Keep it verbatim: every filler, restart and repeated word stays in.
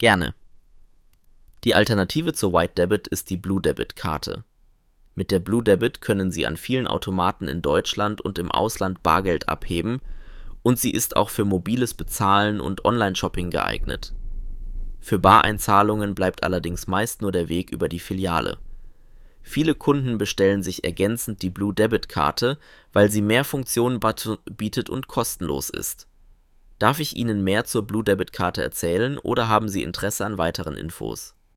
Gerne. Die Alternative zur White Debit ist die Blue Debit Karte. Mit der Blue Debit können Sie an vielen Automaten in Deutschland und im Ausland Bargeld abheben und sie ist auch für mobiles Bezahlen und Online-Shopping geeignet. Für Bareinzahlungen bleibt allerdings meist nur der Weg über die Filiale. Viele Kunden bestellen sich ergänzend die Blue Debit Karte, weil sie mehr Funktionen bietet und kostenlos ist. Darf ich Ihnen mehr zur Blue Debit Karte erzählen oder haben Sie Interesse an weiteren Infos?